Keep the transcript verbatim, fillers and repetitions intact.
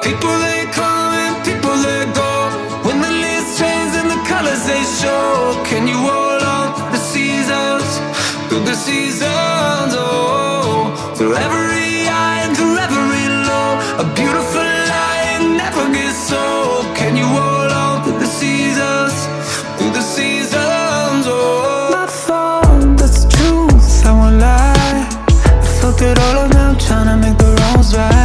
People they come and people they go. When the leaves change and the colors they show, can you hold on through the seasons, through the seasons, oh. Through every high and through every low, a beautiful light never gets old. Can you hold on through the seasons, through the seasons, oh. My fault, that's the truth, I won't lie. I fucked it all up now, trying to make the wrongs right.